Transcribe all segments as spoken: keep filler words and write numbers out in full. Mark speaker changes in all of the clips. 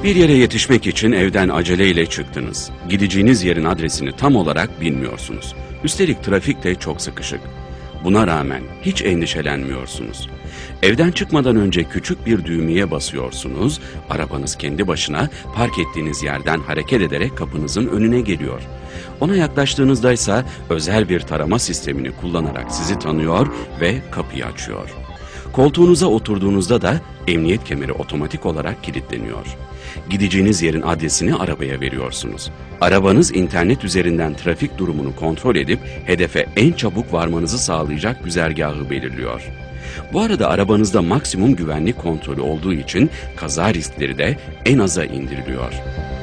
Speaker 1: Bir yere yetişmek için evden aceleyle çıktınız. Gideceğiniz yerin adresini tam olarak bilmiyorsunuz. Üstelik trafik de çok sıkışık. Buna rağmen hiç endişelenmiyorsunuz. Evden çıkmadan önce küçük bir düğmeye basıyorsunuz, arabanız kendi başına park ettiğiniz yerden hareket ederek kapınızın önüne geliyor. Ona yaklaştığınızda ise özel bir tarama sistemini kullanarak sizi tanıyor ve kapıyı açıyor. Koltuğunuza oturduğunuzda da emniyet kemeri otomatik olarak kilitleniyor. Gideceğiniz yerin adresini arabaya veriyorsunuz. Arabanız internet üzerinden trafik durumunu kontrol edip hedefe en çabuk varmanızı sağlayacak güzergahı belirliyor. Bu arada arabanızda maksimum güvenlik kontrolü olduğu için kaza riskleri de en aza indiriliyor.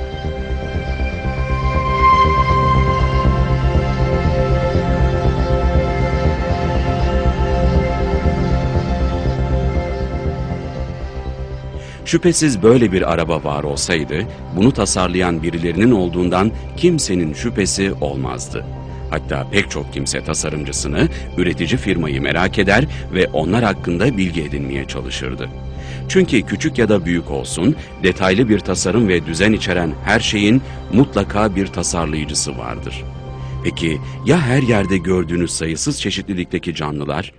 Speaker 1: Şüphesiz böyle bir araba var olsaydı, bunu tasarlayan birilerinin olduğundan kimsenin şüphesi olmazdı. Hatta pek çok kimse tasarımcısını, üretici firmayı merak eder ve onlar hakkında bilgi edinmeye çalışırdı. Çünkü küçük ya da büyük olsun, detaylı bir tasarım ve düzen içeren her şeyin mutlaka bir tasarlayıcısı vardır. Peki ya her yerde gördüğünüz sayısız çeşitlilikteki canlılar?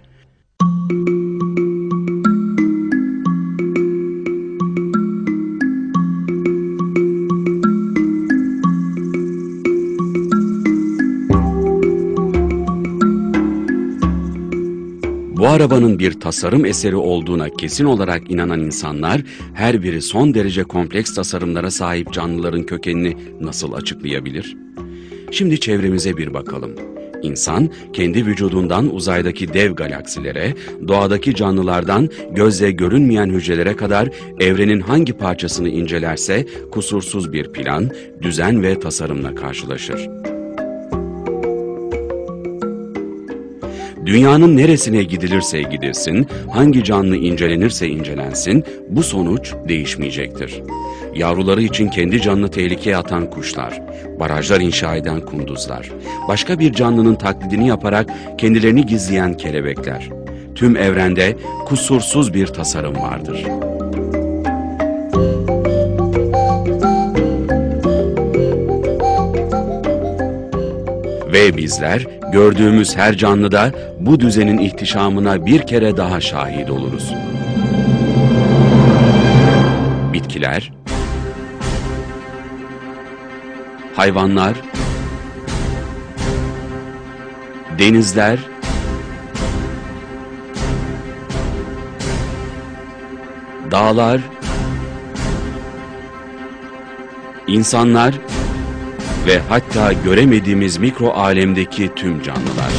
Speaker 1: Bu arabanın bir tasarım eseri olduğuna kesin olarak inanan insanlar, her biri son derece kompleks tasarımlara sahip canlıların kökenini nasıl açıklayabilir? Şimdi çevremize bir bakalım. İnsan, kendi vücudundan uzaydaki dev galaksilere, doğadaki canlılardan gözle görünmeyen hücrelere kadar evrenin hangi parçasını incelerse kusursuz bir plan, düzen ve tasarımla karşılaşır. Dünyanın neresine gidilirse gidilsin, hangi canlı incelenirse incelensin, bu sonuç değişmeyecektir. Yavruları için kendi canını tehlikeye atan kuşlar, barajlar inşa eden kunduzlar, başka bir canlının taklidini yaparak kendilerini gizleyen kelebekler. Tüm evrende kusursuz bir tasarım vardır. Ve bizler gördüğümüz her canlıda bu düzenin ihtişamına bir kere daha şahit oluruz. Bitkiler, hayvanlar, denizler, dağlar, insanlar ve hatta göremediğimiz mikro alemdeki tüm canlılar.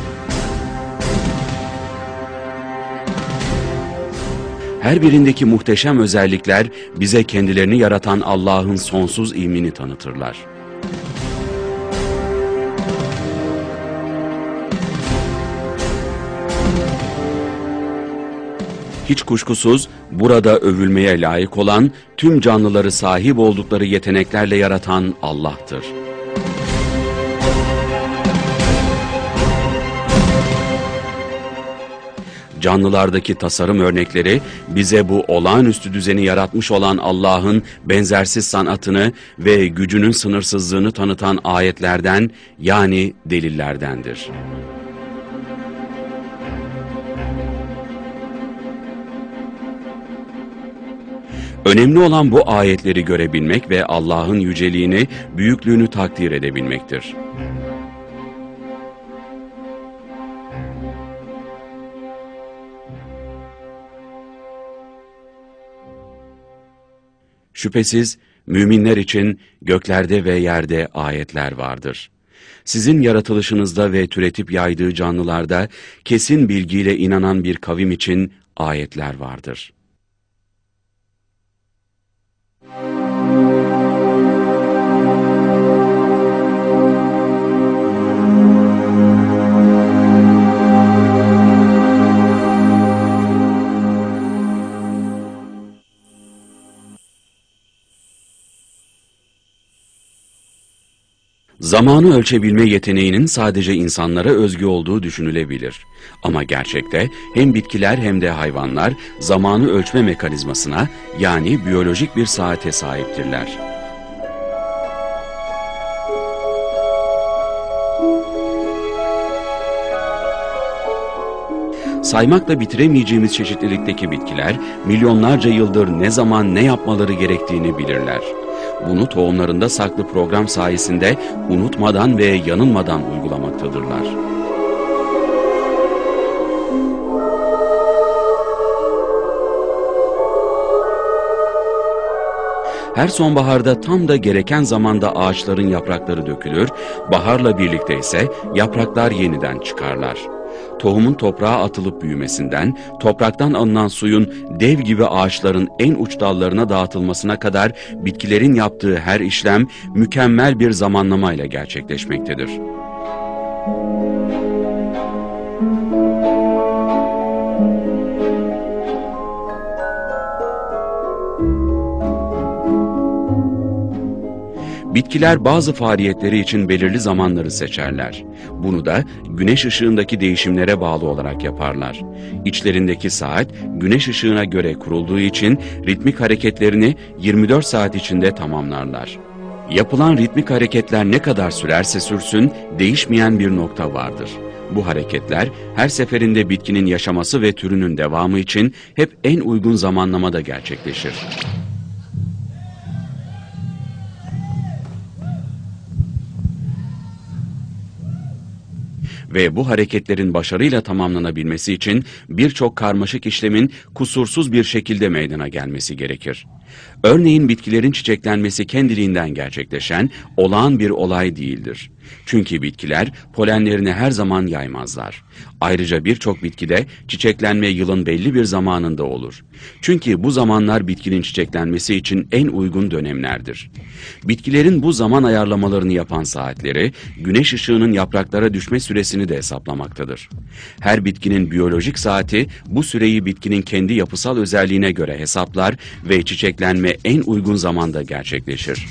Speaker 1: Her birindeki muhteşem özellikler bize kendilerini yaratan Allah'ın sonsuz ilmini tanıtırlar. Hiç kuşkusuz burada övülmeye layık olan, tüm canlıları sahip oldukları yeteneklerle yaratan Allah'tır. Canlılardaki tasarım örnekleri bize bu olağanüstü düzeni yaratmış olan Allah'ın benzersiz sanatını ve gücünün sınırsızlığını tanıtan ayetlerden, yani delillerdendir. Önemli olan bu ayetleri görebilmek ve Allah'ın yüceliğini, büyüklüğünü takdir edebilmektir. Şüphesiz müminler için göklerde ve yerde ayetler vardır. Sizin yaratılışınızda ve türetip yaydığı canlılarda kesin bilgiyle inanan bir kavim için ayetler vardır. Zamanı ölçebilme yeteneğinin sadece insanlara özgü olduğu düşünülebilir. Ama gerçekte hem bitkiler hem de hayvanlar zamanı ölçme mekanizmasına, yani biyolojik bir saate sahiptirler. Saymakla bitiremeyeceğimiz çeşitlilikteki bitkiler, milyonlarca yıldır ne zaman ne yapmaları gerektiğini bilirler. Bunu tohumlarında saklı program sayesinde unutmadan ve yanılmadan uygulamaktadırlar. Her sonbaharda tam da gereken zamanda ağaçların yaprakları dökülür, baharla birlikte ise yapraklar yeniden çıkarlar. Tohumun toprağa atılıp büyümesinden, topraktan alınan suyun dev gibi ağaçların en uç dallarına dağıtılmasına kadar bitkilerin yaptığı her işlem mükemmel bir zamanlamayla gerçekleşmektedir. Bitkiler bazı faaliyetleri için belirli zamanları seçerler. Bunu da güneş ışığındaki değişimlere bağlı olarak yaparlar. İçlerindeki saat güneş ışığına göre kurulduğu için ritmik hareketlerini yirmi dört saat içinde tamamlarlar. Yapılan ritmik hareketler ne kadar sürerse sürsün değişmeyen bir nokta vardır. Bu hareketler her seferinde bitkinin yaşaması ve türünün devamı için hep en uygun zamanlamada gerçekleşir. Ve bu hareketlerin başarıyla tamamlanabilmesi için birçok karmaşık işlemin kusursuz bir şekilde meydana gelmesi gerekir. Örneğin bitkilerin çiçeklenmesi kendiliğinden gerçekleşen olağan bir olay değildir. Çünkü bitkiler polenlerini her zaman yaymazlar. Ayrıca birçok bitkide çiçeklenme yılın belli bir zamanında olur. Çünkü bu zamanlar bitkinin çiçeklenmesi için en uygun dönemlerdir. Bitkilerin bu zaman ayarlamalarını yapan saatleri, güneş ışığının yapraklara düşme süresini de hesaplamaktadır. Her bitkinin biyolojik saati bu süreyi bitkinin kendi yapısal özelliğine göre hesaplar ve çiçeklenme en uygun zamanda gerçekleşir.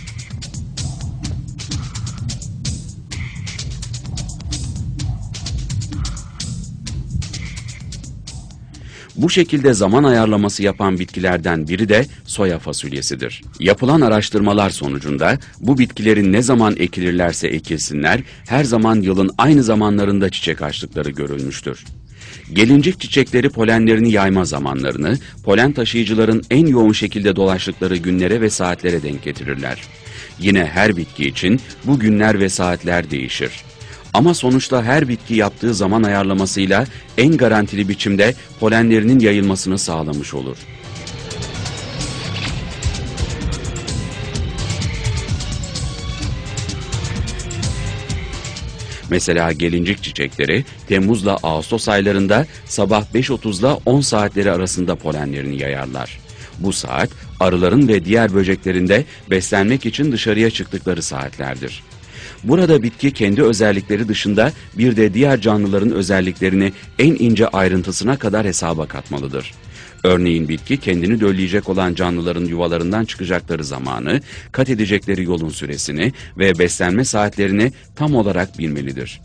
Speaker 1: Bu şekilde zaman ayarlaması yapan bitkilerden biri de soya fasulyesidir. Yapılan araştırmalar sonucunda bu bitkilerin ne zaman ekilirlerse ekilsinler her zaman yılın aynı zamanlarında çiçek açtıkları görülmüştür. Gelincik çiçekleri polenlerini yayma zamanlarını, polen taşıyıcıların en yoğun şekilde dolaştıkları günlere ve saatlere denk getirirler. Yine her bitki için bu günler ve saatler değişir. Ama sonuçta her bitki yaptığı zaman ayarlamasıyla en garantili biçimde polenlerinin yayılmasını sağlamış olur. Mesela gelincik çiçekleri Temmuz'la Ağustos aylarında sabah beş otuzla on saatleri arasında polenlerini yayarlar. Bu saat arıların ve diğer böceklerin de beslenmek için dışarıya çıktıkları saatlerdir. Burada bitki kendi özellikleri dışında bir de diğer canlıların özelliklerini en ince ayrıntısına kadar hesaba katmalıdır. Örneğin bitki kendini dölleyecek olan canlıların yuvalarından çıkacakları zamanı, kat edecekleri yolun süresini ve beslenme saatlerini tam olarak bilmelidir.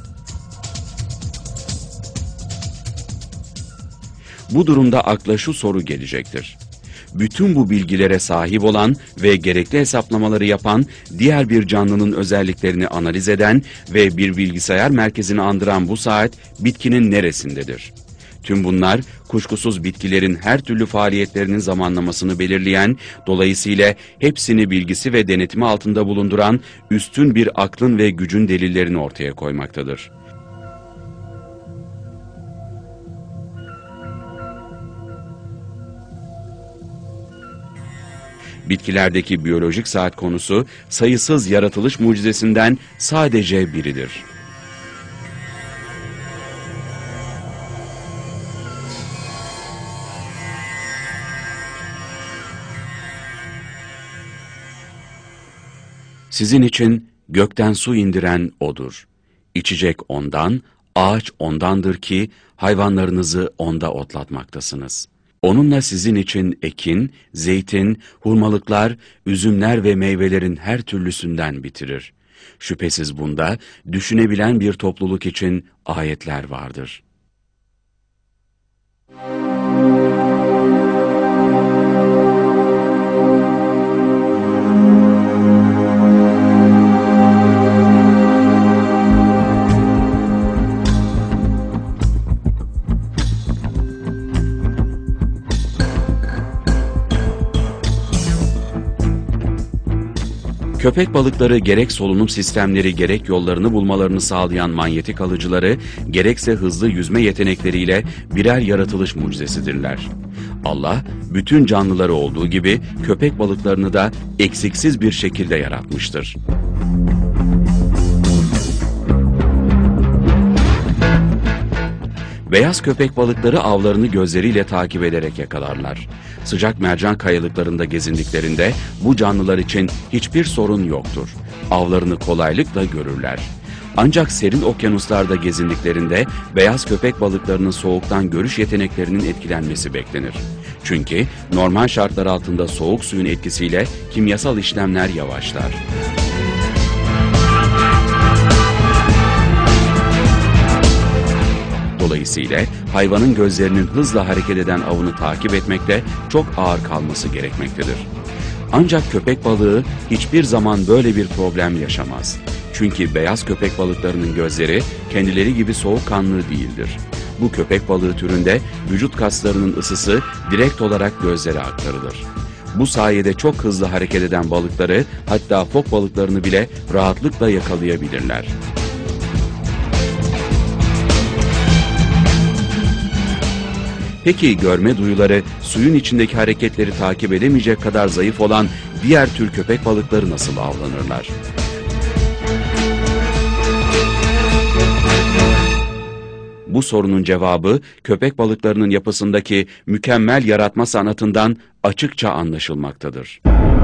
Speaker 1: Bu durumda akla şu soru gelecektir. Bütün bu bilgilere sahip olan ve gerekli hesaplamaları yapan diğer bir canlının özelliklerini analiz eden ve bir bilgisayar merkezini andıran bu saat bitkinin neresindedir? Tüm bunlar kuşkusuz bitkilerin her türlü faaliyetlerinin zamanlamasını belirleyen, dolayısıyla hepsini bilgisi ve denetimi altında bulunduran üstün bir aklın ve gücün delillerini ortaya koymaktadır. Bitkilerdeki biyolojik saat konusu sayısız yaratılış mucizesinden sadece biridir. Sizin için gökten su indiren O'dur. İçecek O'ndan, ağaç O'ndandır ki hayvanlarınızı O'nda otlatmaktasınız. Onunla sizin için ekin, zeytin, hurmalıklar, üzümler ve meyvelerin her türlüsünden bitirir. Şüphesiz bunda düşünebilen bir topluluk için ayetler vardır. Köpek balıkları gerek solunum sistemleri gerek yollarını bulmalarını sağlayan manyetik alıcıları gerekse hızlı yüzme yetenekleriyle birer yaratılış mucizesidirler. Allah bütün canlıları olduğu gibi köpek balıklarını da eksiksiz bir şekilde yaratmıştır. Beyaz köpek balıkları avlarını gözleriyle takip ederek yakalarlar. Sıcak mercan kayalıklarında gezindiklerinde bu canlılar için hiçbir sorun yoktur. Avlarını kolaylıkla görürler. Ancak serin okyanuslarda gezindiklerinde beyaz köpek balıklarının soğuktan görüş yeteneklerinin etkilenmesi beklenir. Çünkü normal şartlar altında soğuk suyun etkisiyle kimyasal işlemler yavaşlar. Dolayısıyla hayvanın gözlerinin hızla hareket eden avını takip etmekte çok ağır kalması gerekmektedir. Ancak köpek balığı hiçbir zaman böyle bir problem yaşamaz. Çünkü beyaz köpek balıklarının gözleri kendileri gibi soğukkanlı değildir. Bu köpek balığı türünde vücut kaslarının ısısı direkt olarak gözlere aktarılır. Bu sayede çok hızlı hareket eden balıkları, hatta fok balıklarını bile rahatlıkla yakalayabilirler. Peki görme duyuları suyun içindeki hareketleri takip edemeyecek kadar zayıf olan diğer tür köpek balıkları nasıl avlanırlar? Bu sorunun cevabı köpek balıklarının yapısındaki mükemmel yaratma sanatından açıkça anlaşılmaktadır.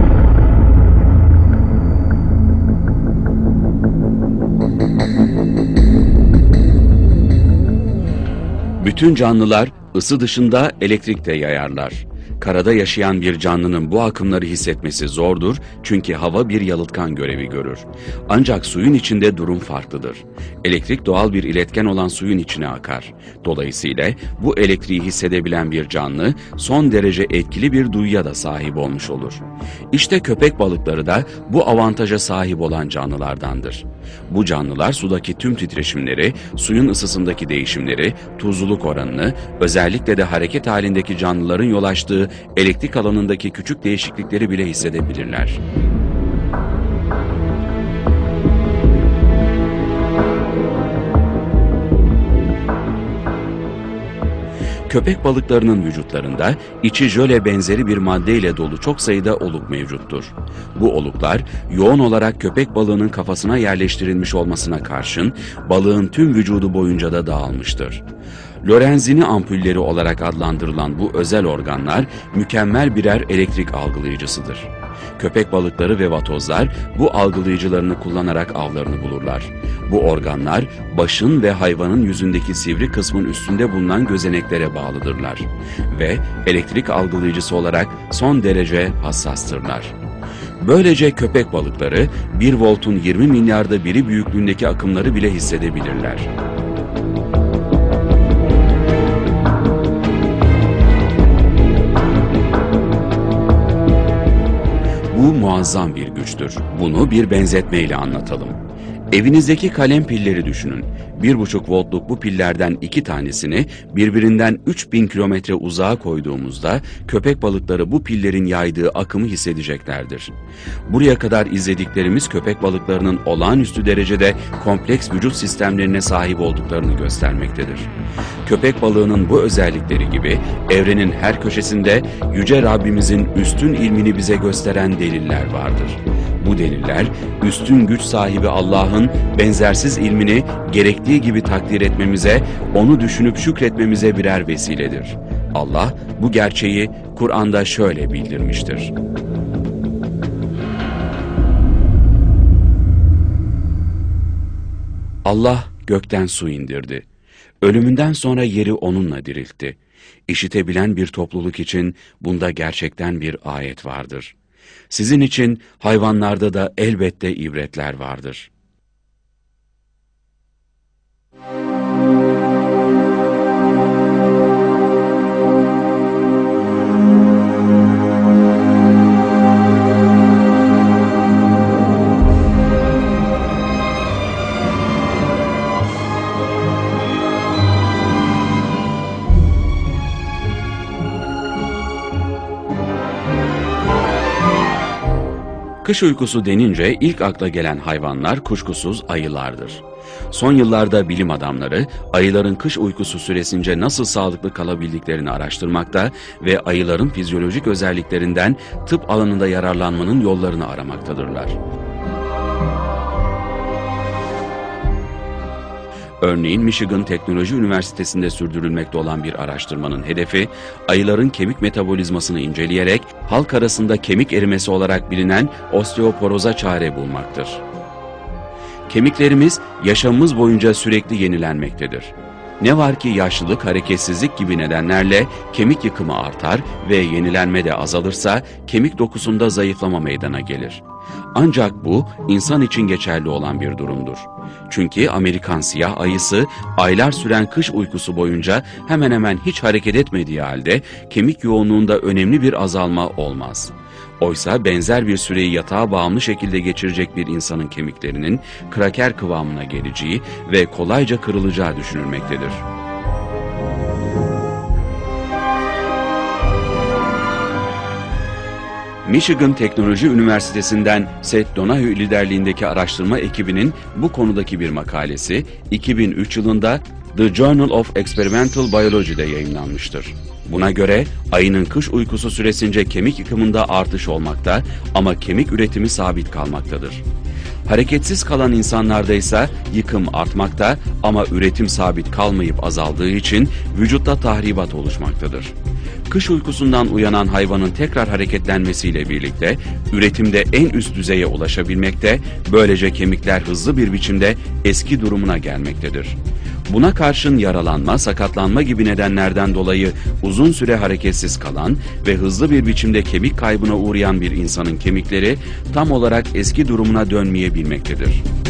Speaker 1: Bütün canlılar ısı dışında elektrik de yayarlar. Karada yaşayan bir canlının bu akımları hissetmesi zordur çünkü hava bir yalıtkan görevi görür. Ancak suyun içinde durum farklıdır. Elektrik doğal bir iletken olan suyun içine akar. Dolayısıyla bu elektriği hissedebilen bir canlı son derece etkili bir duyuya da sahip olmuş olur. İşte köpek balıkları da bu avantaja sahip olan canlılardandır. Bu canlılar sudaki tüm titreşimleri, suyun ısısındaki değişimleri, tuzluluk oranını, özellikle de hareket halindeki canlıların yol açtığı elektrik alanındaki küçük değişiklikleri bile hissedebilirler. Köpek balıklarının vücutlarında içi jöle benzeri bir maddeyle dolu çok sayıda oluk mevcuttur. Bu oluklar yoğun olarak köpek balığının kafasına yerleştirilmiş olmasına karşın balığın tüm vücudu boyunca da dağılmıştır. Lorenzini ampulleri olarak adlandırılan bu özel organlar mükemmel birer elektrik algılayıcısıdır. Köpek balıkları ve vatozlar bu algılayıcılarını kullanarak avlarını bulurlar. Bu organlar başın ve hayvanın yüzündeki sivri kısmın üstünde bulunan gözeneklere bağlıdırlar ve elektrik algılayıcısı olarak son derece hassastırlar. Böylece köpek balıkları bir voltun yirmi milyarda biri büyüklüğündeki akımları bile hissedebilirler. Bu muazzam bir güçtür. Bunu bir benzetmeyle anlatalım. Evinizdeki kalem pilleri düşünün. bir buçuk voltluk bu pillerden iki tanesini birbirinden üç bin kilometre uzağa koyduğumuzda köpek balıkları bu pillerin yaydığı akımı hissedeceklerdir. Buraya kadar izlediklerimiz köpek balıklarının olağanüstü derecede kompleks vücut sistemlerine sahip olduklarını göstermektedir. Köpek balığının bu özellikleri gibi evrenin her köşesinde Yüce Rabbimizin üstün ilmini bize gösteren deliller vardır. Bu deliller, üstün güç sahibi Allah'ın benzersiz ilmini gerektiği gibi takdir etmemize, onu düşünüp şükretmemize birer vesiledir. Allah bu gerçeği Kur'an'da şöyle bildirmiştir. Allah gökten su indirdi. Ölümünden sonra yeri onunla diriltti. İşitebilen bir topluluk için bunda gerçekten bir ayet vardır. Sizin için hayvanlarda da elbette ibretler vardır. Kış uykusu denince ilk akla gelen hayvanlar kuşkusuz ayılardır. Son yıllarda bilim adamları ayıların kış uykusu süresince nasıl sağlıklı kalabildiklerini araştırmakta ve ayıların fizyolojik özelliklerinden tıp alanında yararlanmanın yollarını aramaktadırlar. Örneğin Michigan Teknoloji Üniversitesi'nde sürdürülmekte olan bir araştırmanın hedefi, ayıların kemik metabolizmasını inceleyerek halk arasında kemik erimesi olarak bilinen osteoporoza çare bulmaktır. Kemiklerimiz yaşamımız boyunca sürekli yenilenmektedir. Ne var ki yaşlılık, hareketsizlik gibi nedenlerle kemik yıkımı artar ve yenilenme de azalırsa kemik dokusunda zayıflama meydana gelir. Ancak bu insan için geçerli olan bir durumdur. Çünkü Amerikan siyah ayısı aylar süren kış uykusu boyunca hemen hemen hiç hareket etmediği halde kemik yoğunluğunda önemli bir azalma olmaz. Oysa benzer bir süreyi yatağa bağımlı şekilde geçirecek bir insanın kemiklerinin kraker kıvamına geleceği ve kolayca kırılacağı düşünülmektedir. Michigan Teknoloji Üniversitesi'nden Seth Donahue liderliğindeki araştırma ekibinin bu konudaki bir makalesi iki bin üç yılında The Journal of Experimental Biology'de yayımlanmıştır. Buna göre ayının kış uykusu süresince kemik yıkımında artış olmakta ama kemik üretimi sabit kalmaktadır. Hareketsiz kalan insanlarda ise yıkım artmakta ama üretim sabit kalmayıp azaldığı için vücutta tahribat oluşmaktadır. Kış uykusundan uyanan hayvanın tekrar hareketlenmesiyle birlikte üretimde en üst düzeye ulaşabilmekte, böylece kemikler hızlı bir biçimde eski durumuna gelmektedir. Buna karşın yaralanma, sakatlanma gibi nedenlerden dolayı uzun süre hareketsiz kalan ve hızlı bir biçimde kemik kaybına uğrayan bir insanın kemikleri tam olarak eski durumuna dönmeyebilmektedir.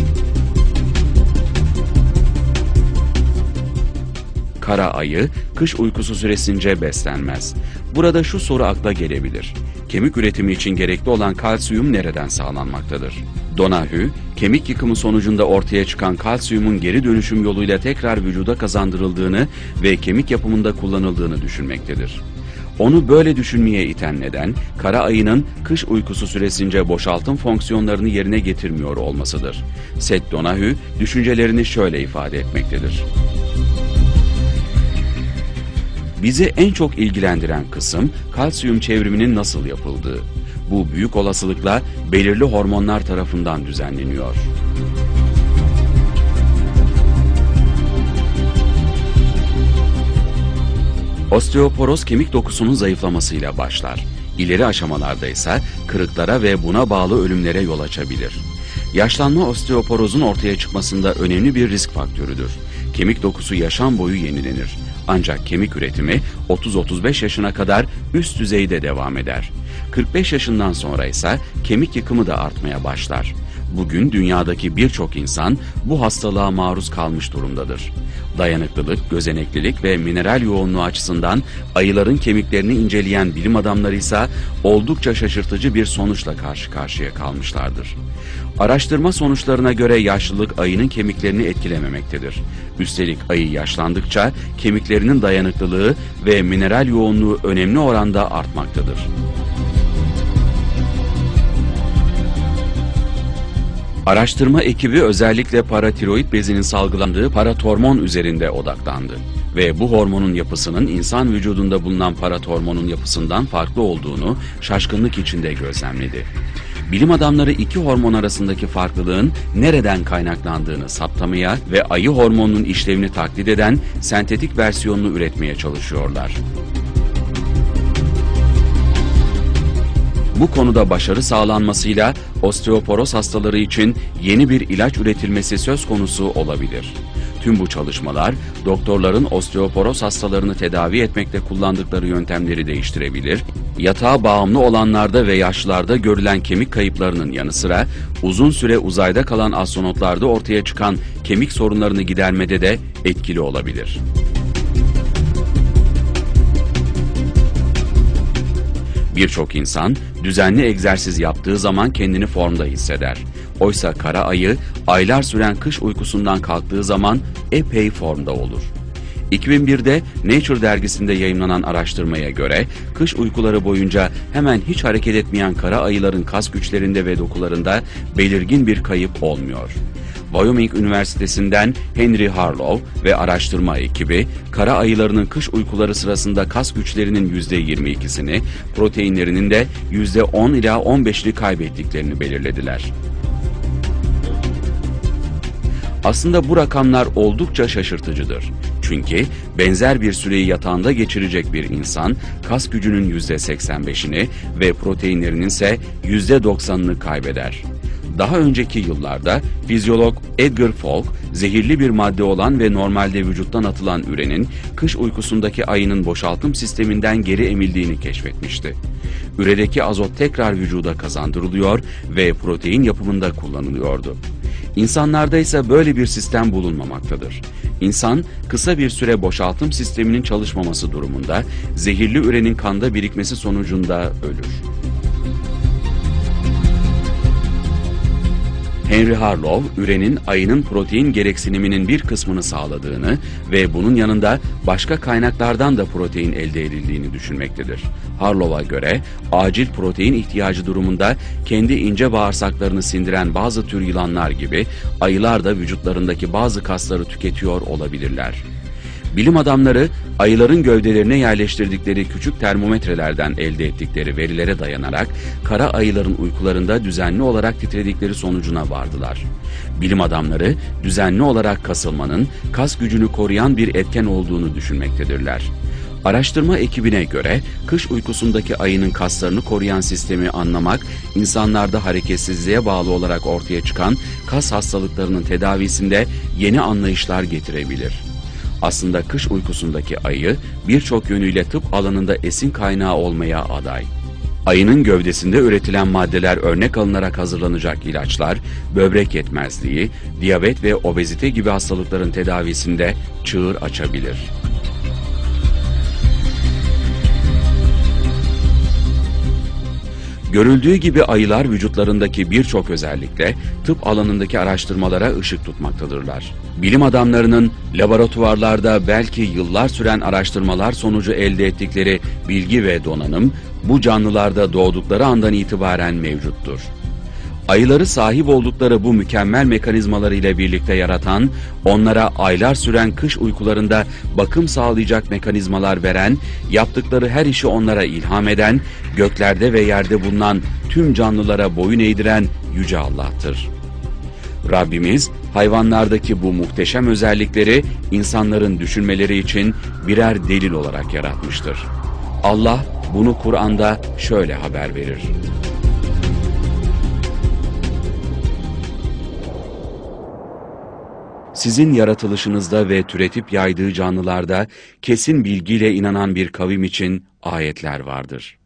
Speaker 1: Kara ayı, kış uykusu süresince beslenmez. Burada şu soru akla gelebilir. Kemik üretimi için gerekli olan kalsiyum nereden sağlanmaktadır? Donahue, kemik yıkımı sonucunda ortaya çıkan kalsiyumun geri dönüşüm yoluyla tekrar vücuda kazandırıldığını ve kemik yapımında kullanıldığını düşünmektedir. Onu böyle düşünmeye iten neden, kara ayının kış uykusu süresince boşaltım fonksiyonlarını yerine getirmiyor olmasıdır. Seth Donahue, düşüncelerini şöyle ifade etmektedir. Bizi en çok ilgilendiren kısım kalsiyum çevriminin nasıl yapıldığı. Bu büyük olasılıkla belirli hormonlar tarafından düzenleniyor. Osteoporoz kemik dokusunun zayıflamasıyla başlar. İleri aşamalarda ise kırıklara ve buna bağlı ölümlere yol açabilir. Yaşlanma osteoporozun ortaya çıkmasında önemli bir risk faktörüdür. Kemik dokusu yaşam boyu yenilenir. Ancak kemik üretimi otuz otuz beş yaşına kadar üst düzeyde devam eder. kırk beş yaşından sonra ise kemik yıkımı da artmaya başlar. Bugün dünyadaki birçok insan bu hastalığa maruz kalmış durumdadır. Dayanıklılık, gözeneklilik ve mineral yoğunluğu açısından ayıların kemiklerini inceleyen bilim adamları ise oldukça şaşırtıcı bir sonuçla karşı karşıya kalmışlardır. Araştırma sonuçlarına göre yaşlılık ayının kemiklerini etkilememektedir. Üstelik ayı yaşlandıkça kemiklerinin dayanıklılığı ve mineral yoğunluğu önemli oranda artmaktadır. Araştırma ekibi özellikle paratiroid bezinin salgılandığı paratormon üzerinde odaklandı ve bu hormonun yapısının insan vücudunda bulunan paratormonun yapısından farklı olduğunu şaşkınlık içinde gözlemledi. Bilim adamları iki hormon arasındaki farklılığın nereden kaynaklandığını saptamaya ve ayı hormonunun işlevini taklit eden sentetik versiyonunu üretmeye çalışıyorlar. Bu Bu konuda başarı sağlanmasıyla osteoporoz hastaları için yeni bir ilaç üretilmesi söz konusu olabilir. Tüm bu çalışmalar, doktorların osteoporoz hastalarını tedavi etmekte kullandıkları yöntemleri değiştirebilir, yatağa bağımlı olanlarda ve yaşlılarda görülen kemik kayıplarının yanı sıra uzun süre uzayda kalan astronotlarda ortaya çıkan kemik sorunlarını gidermede de etkili olabilir. Birçok insan düzenli egzersiz yaptığı zaman kendini formda hisseder. Oysa kara ayı aylar süren kış uykusundan kalktığı zaman epey formda olur. iki bin birde Nature dergisinde yayımlanan araştırmaya göre kış uykuları boyunca hemen hiç hareket etmeyen kara ayıların kas güçlerinde ve dokularında belirgin bir kayıp olmuyor. Wyoming Üniversitesi'nden Henry Harlow ve araştırma ekibi, kara ayılarının kış uykuları sırasında kas güçlerinin yüzde yirmi ikisini, proteinlerinin de yüzde on ila on beşini kaybettiklerini belirlediler. Aslında bu rakamlar oldukça şaşırtıcıdır. Çünkü benzer bir süreyi yatağında geçirecek bir insan, kas gücünün yüzde seksen beşini ve proteinlerinin ise yüzde doksanını kaybeder. Daha önceki yıllarda fizyolog Edgar Falk, zehirli bir madde olan ve normalde vücuttan atılan ürenin, kış uykusundaki ayının boşaltım sisteminden geri emildiğini keşfetmişti. Üredeki azot tekrar vücuda kazandırılıyor ve protein yapımında kullanılıyordu. İnsanlarda ise böyle bir sistem bulunmamaktadır. İnsan, kısa bir süre boşaltım sisteminin çalışmaması durumunda, zehirli ürenin kanda birikmesi sonucunda ölür. Henry Harlow, ürenin ayının protein gereksiniminin bir kısmını sağladığını ve bunun yanında başka kaynaklardan da protein elde edildiğini düşünmektedir. Harlow'a göre acil protein ihtiyacı durumunda kendi ince bağırsaklarını sindiren bazı tür yılanlar gibi ayılar da vücutlarındaki bazı kasları tüketiyor olabilirler. Bilim adamları, ayıların gövdelerine yerleştirdikleri küçük termometrelerden elde ettikleri verilere dayanarak kara ayıların uykularında düzenli olarak titredikleri sonucuna vardılar. Bilim adamları, düzenli olarak kasılmanın kas gücünü koruyan bir etken olduğunu düşünmektedirler. Araştırma ekibine göre kış uykusundaki ayının kaslarını koruyan sistemi anlamak, insanlarda hareketsizliğe bağlı olarak ortaya çıkan kas hastalıklarının tedavisinde yeni anlayışlar getirebilir. Aslında kış uykusundaki ayı birçok yönüyle tıp alanında esin kaynağı olmaya aday. Ayının gövdesinde üretilen maddeler örnek alınarak hazırlanacak ilaçlar, böbrek yetmezliği, diyabet ve obezite gibi hastalıkların tedavisinde çığır açabilir. Görüldüğü gibi ayılar vücutlarındaki birçok özellikle tıp alanındaki araştırmalara ışık tutmaktadırlar. Bilim adamlarının laboratuvarlarda belki yıllar süren araştırmalar sonucu elde ettikleri bilgi ve donanım bu canlılarda doğdukları andan itibaren mevcuttur. Ayıları sahip oldukları bu mükemmel mekanizmaları ile birlikte yaratan, onlara aylar süren kış uykularında bakım sağlayacak mekanizmalar veren, yaptıkları her işi onlara ilham eden, göklerde ve yerde bulunan tüm canlılara boyun eğdiren Yüce Allah'tır. Rabbimiz, hayvanlardaki bu muhteşem özellikleri insanların düşünmeleri için birer delil olarak yaratmıştır. Allah bunu Kur'an'da şöyle haber verir. Sizin yaratılışınızda ve türetip yaydığı canlılarda kesin bilgiyle inanan bir kavim için ayetler vardır.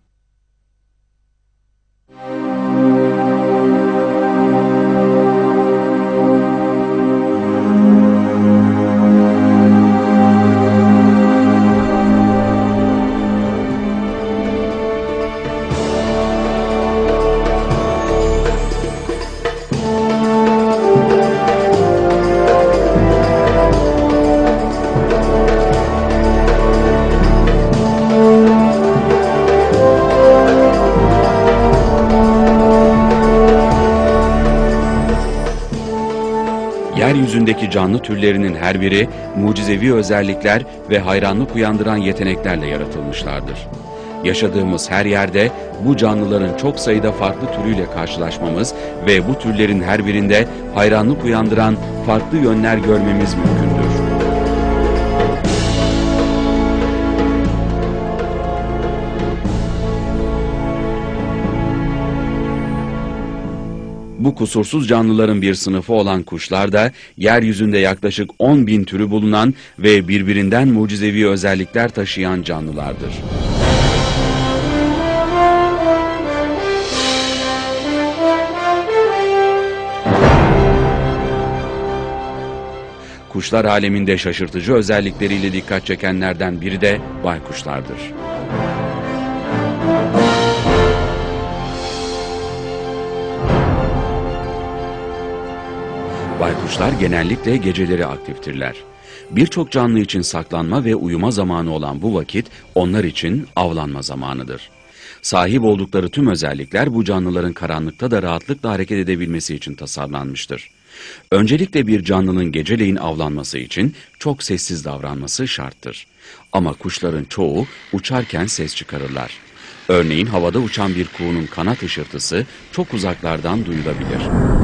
Speaker 1: Yeryüzündeki canlı türlerinin her biri mucizevi özellikler ve hayranlık uyandıran yeteneklerle yaratılmışlardır. Yaşadığımız her yerde bu canlıların çok sayıda farklı türüyle karşılaşmamız ve bu türlerin her birinde hayranlık uyandıran farklı yönler görmemiz mümkündür. Bu kusursuz canlıların bir sınıfı olan kuşlar da yeryüzünde yaklaşık on bin türü bulunan ve birbirinden mucizevi özellikler taşıyan canlılardır. Kuşlar aleminde şaşırtıcı özellikleriyle dikkat çekenlerden biri de baykuşlardır. Baykuşlar genellikle geceleri aktiftirler. Birçok canlı için saklanma ve uyuma zamanı olan bu vakit onlar için avlanma zamanıdır. Sahip oldukları tüm özellikler bu canlıların karanlıkta da rahatlıkla hareket edebilmesi için tasarlanmıştır. Öncelikle bir canlının geceleyin avlanması için çok sessiz davranması şarttır. Ama kuşların çoğu uçarken ses çıkarırlar. Örneğin havada uçan bir kuğunun kanat hışırtısı çok uzaklardan duyulabilir.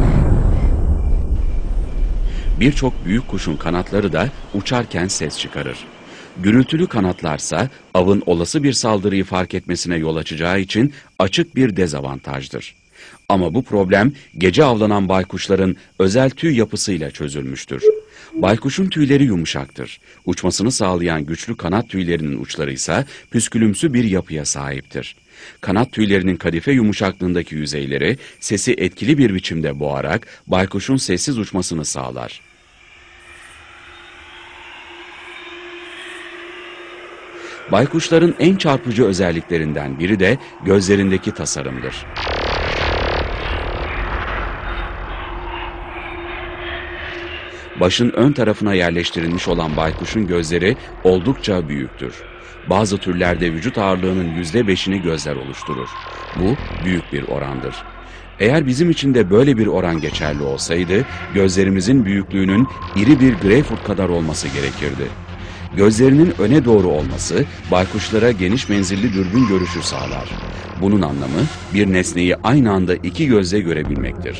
Speaker 1: Birçok büyük kuşun kanatları da uçarken ses çıkarır. Gürültülü kanatlarsa avın olası bir saldırıyı fark etmesine yol açacağı için açık bir dezavantajdır. Ama bu problem gece avlanan baykuşların özel tüy yapısıyla çözülmüştür. Baykuşun tüyleri yumuşaktır. Uçmasını sağlayan güçlü kanat tüylerinin uçları ise püskülümsü bir yapıya sahiptir. Kanat tüylerinin kadife yumuşaklığındaki yüzeyleri sesi etkili bir biçimde boğarak baykuşun sessiz uçmasını sağlar. Baykuşların en çarpıcı özelliklerinden biri de gözlerindeki tasarımdır. Başın ön tarafına yerleştirilmiş olan baykuşun gözleri oldukça büyüktür. Bazı türlerde vücut ağırlığının yüzde beşini gözler oluşturur. Bu büyük bir orandır. Eğer bizim için de böyle bir oran geçerli olsaydı, gözlerimizin büyüklüğünün iri bir greyfurt kadar olması gerekirdi. Gözlerinin öne doğru olması, baykuşlara geniş menzilli dürbün görüşü sağlar. Bunun anlamı, bir nesneyi aynı anda iki gözle görebilmektir.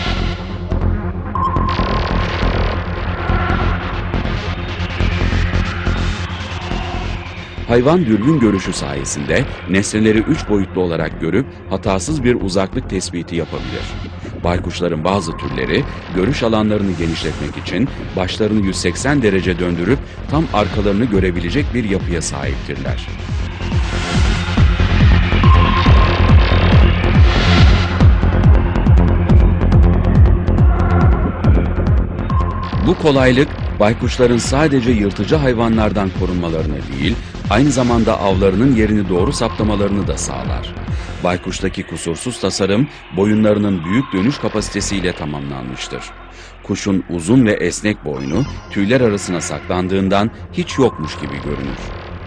Speaker 1: Hayvan dürbün görüşü sayesinde nesneleri üç boyutlu olarak görüp hatasız bir uzaklık tespiti yapabilir. Baykuşların bazı türleri görüş alanlarını genişletmek için başlarını yüz seksen derece döndürüp tam arkalarını görebilecek bir yapıya sahiptirler. Bu kolaylık baykuşların sadece yırtıcı hayvanlardan korunmalarını değil, aynı zamanda avlarının yerini doğru saptamalarını da sağlar. Baykuştaki kusursuz tasarım, boyunlarının büyük dönüş kapasitesiyle tamamlanmıştır. Kuşun uzun ve esnek boynu, tüyler arasına saklandığından hiç yokmuş gibi görünür.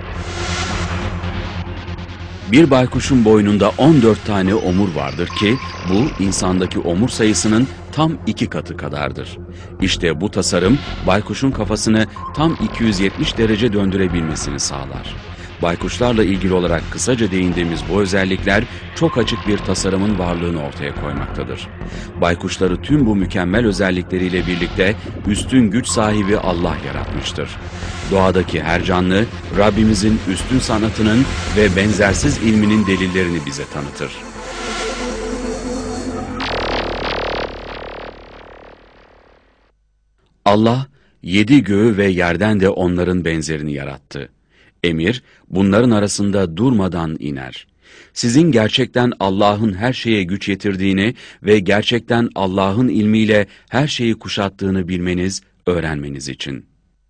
Speaker 1: Bir baykuşun boynunda on dört tane omur vardır ki, bu insandaki omur sayısının tam iki katı kadardır. İşte bu tasarım, baykuşun kafasını tam iki yüz yetmiş derece döndürebilmesini sağlar. Baykuşlarla ilgili olarak kısaca değindiğimiz bu özellikler çok açık bir tasarımın varlığını ortaya koymaktadır. Baykuşları tüm bu mükemmel özellikleriyle birlikte üstün güç sahibi Allah yaratmıştır. Doğadaki her canlı Rabbimizin üstün sanatının ve benzersiz ilminin delillerini bize tanıtır. Allah yedi göğü ve yerden de onların benzerini yarattı. Emir, bunların arasında durmadan iner. Sizin gerçekten Allah'ın her şeye güç yetirdiğini ve gerçekten Allah'ın ilmiyle her şeyi kuşattığını bilmeniz, öğrenmeniz için.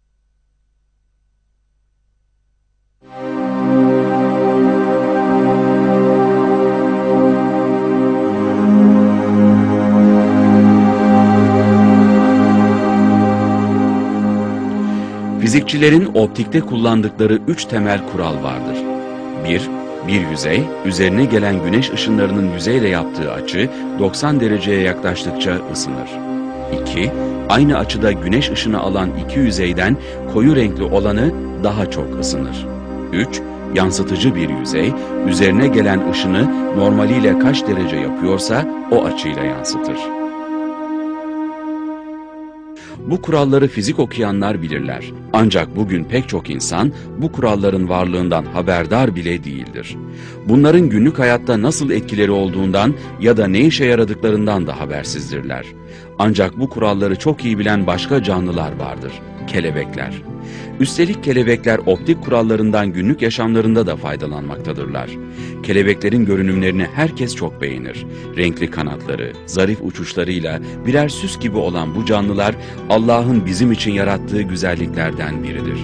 Speaker 1: Fizikçilerin optikte kullandıkları üç temel kural vardır. bir Bir yüzey, üzerine gelen güneş ışınlarının yüzeyle yaptığı açı doksan dereceye yaklaştıkça ısınır. iki Aynı açıda güneş ışını alan iki yüzeyden koyu renkli olanı daha çok ısınır. üç Yansıtıcı bir yüzey, üzerine gelen ışını normaliyle kaç derece yapıyorsa o açıyla yansıtır. Bu kuralları fizik okuyanlar bilirler. Ancak bugün pek çok insan bu kuralların varlığından haberdar bile değildir. Bunların günlük hayatta nasıl etkileri olduğundan ya da ne işe yaradıklarından da habersizdirler. Ancak bu kuralları çok iyi bilen başka canlılar vardır. Kelebekler. Üstelik kelebekler optik kurallarından günlük yaşamlarında da faydalanmaktadırlar. Kelebeklerin görünümlerini herkes çok beğenir. Renkli kanatları, zarif uçuşlarıyla birer süs gibi olan bu canlılar Allah'ın bizim için yarattığı güzelliklerden biridir.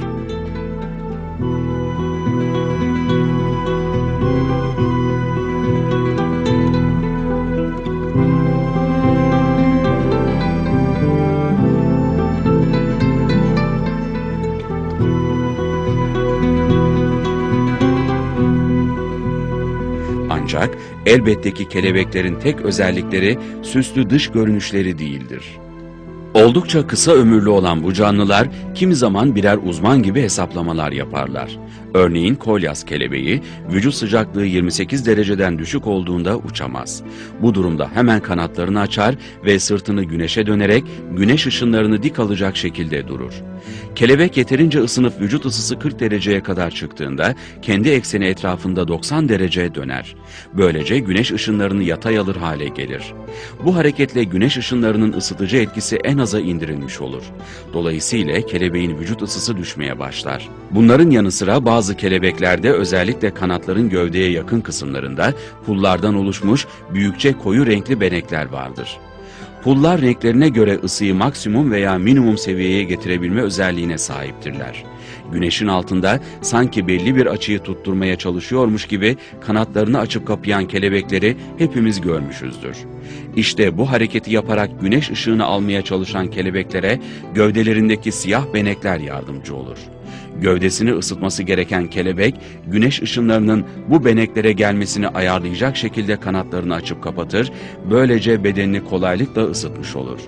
Speaker 1: Ancak elbette ki kelebeklerin tek özellikleri süslü dış görünüşleri değildir. Oldukça kısa ömürlü olan bu canlılar kimi zaman birer uzman gibi hesaplamalar yaparlar. Örneğin kolyas kelebeği vücut sıcaklığı yirmi sekiz dereceden düşük olduğunda uçamaz. Bu durumda hemen kanatlarını açar ve sırtını güneşe dönerek güneş ışınlarını dik alacak şekilde durur. Kelebek yeterince ısınıp vücut ısısı kırk dereceye kadar çıktığında kendi ekseni etrafında doksan derece döner. Böylece güneş ışınlarını yatay alır hale gelir. Bu hareketle güneş ışınlarının ısıtıcı etkisi en aza indirilmiş olur. Dolayısıyla kelebeğin vücut ısısı düşmeye başlar. Bunların yanı sıra bazı kelebeklerde özellikle kanatların gövdeye yakın kısımlarında pullardan oluşmuş büyükçe koyu renkli benekler vardır. Pullar renklerine göre ısıyı maksimum veya minimum seviyeye getirebilme özelliğine sahiptirler. Güneşin altında sanki belli bir açıyı tutturmaya çalışıyormuş gibi kanatlarını açıp kapayan kelebekleri hepimiz görmüşüzdür. İşte bu hareketi yaparak güneş ışığını almaya çalışan kelebeklere gövdelerindeki siyah benekler yardımcı olur. Gövdesini ısıtması gereken kelebek, güneş ışınlarının bu beneklere gelmesini ayarlayacak şekilde kanatlarını açıp kapatır, böylece bedenini kolaylıkla ısıtmış olur.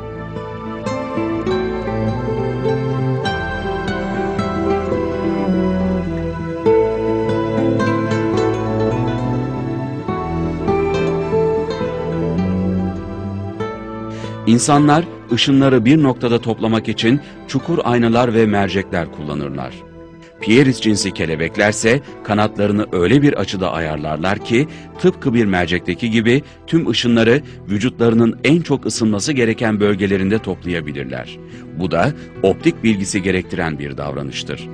Speaker 1: İnsanlar ışınları bir noktada toplamak için çukur aynalar ve mercekler kullanırlar. Pieris cinsi kelebeklerse kanatlarını öyle bir açıda ayarlarlar ki tıpkı bir mercekteki gibi tüm ışınları vücutlarının en çok ısınması gereken bölgelerinde toplayabilirler. Bu da optik bilgisi gerektiren bir davranıştır.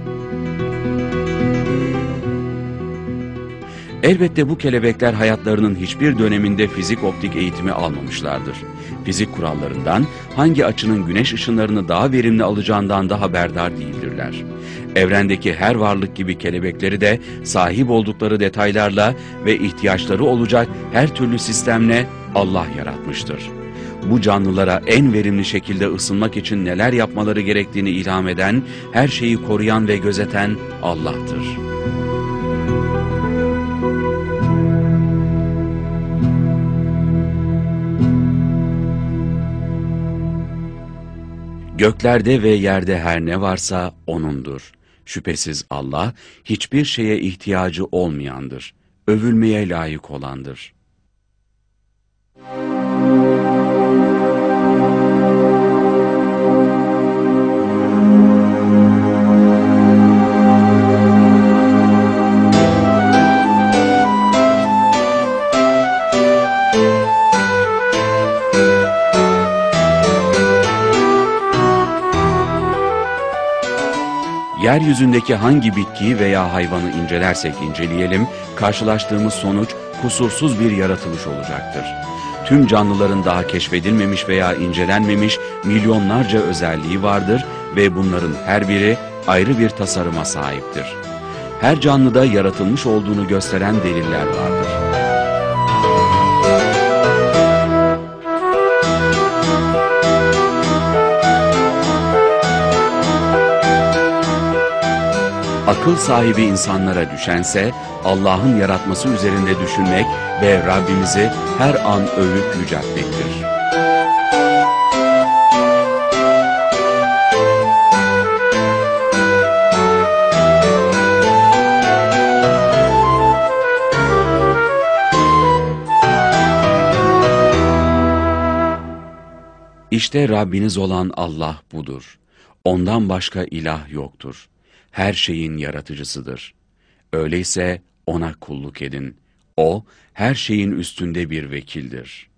Speaker 1: Elbette bu kelebekler hayatlarının hiçbir döneminde fizik optik eğitimi almamışlardır. Fizik kurallarından, hangi açının güneş ışınlarını daha verimli alacağından da haberdar değildirler. Evrendeki her varlık gibi kelebekleri de sahip oldukları detaylarla ve ihtiyaçları olacak her türlü sistemle Allah yaratmıştır. Bu canlılara en verimli şekilde ısınmak için neler yapmaları gerektiğini ilham eden, her şeyi koruyan ve gözeten Allah'tır. Göklerde ve yerde her ne varsa O'nundur. Şüphesiz Allah, hiçbir şeye ihtiyacı olmayandır. Övülmeye layık olandır. Yeryüzündeki hangi bitkiyi veya hayvanı incelersek inceleyelim, karşılaştığımız sonuç kusursuz bir yaratılış olacaktır. Tüm canlıların daha keşfedilmemiş veya incelenmemiş milyonlarca özelliği vardır ve bunların her biri ayrı bir tasarıma sahiptir. Her canlıda yaratılmış olduğunu gösteren deliller vardır. Akıl sahibi insanlara düşense Allah'ın yaratması üzerinde düşünmek ve Rabbimizi her an övüp yüceltmektir. İşte Rabbiniz olan Allah budur. Ondan başka ilah yoktur. Her şeyin yaratıcısıdır. Öyleyse ona kulluk edin. O, her şeyin üstünde bir vekildir.